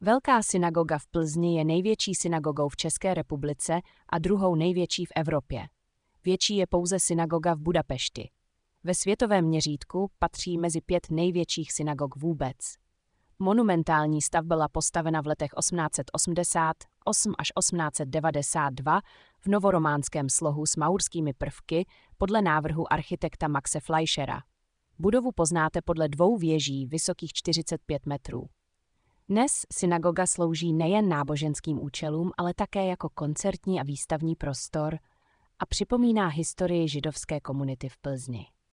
Velká synagoga v Plzni je největší synagogou v České republice a druhou největší v Evropě. Větší je pouze synagoga v Budapešti. Ve světovém měřítku patří mezi 5 největších synagog vůbec. Monumentální stavba byla postavena v letech 1888 až 1892 v novorománském slohu s maurskými prvky podle návrhu architekta Maxe Fleischera. Budovu poznáte podle 2 věží vysokých 45 metrů. Dnes synagoga slouží nejen náboženským účelům, ale také jako koncertní a výstavní prostor a připomíná historii židovské komunity v Plzni.